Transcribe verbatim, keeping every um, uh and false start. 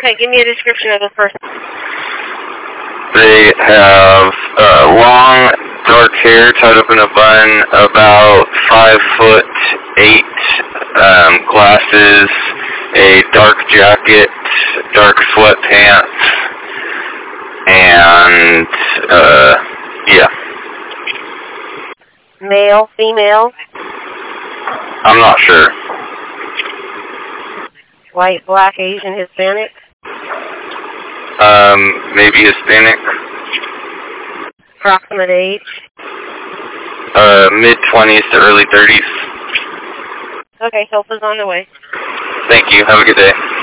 Okay, give me a description of the person. They have uh, long, dark hair tied up in a bun, about five foot eight, um, glasses, a dark jacket, dark sweatpants, and, uh, yeah. Male, female? I'm not sure. White, black, Asian, Hispanic? Um, maybe Hispanic. Approximate age? Uh, mid-twenties to early thirties. Okay, help is on the way. Thank you. Have a good day.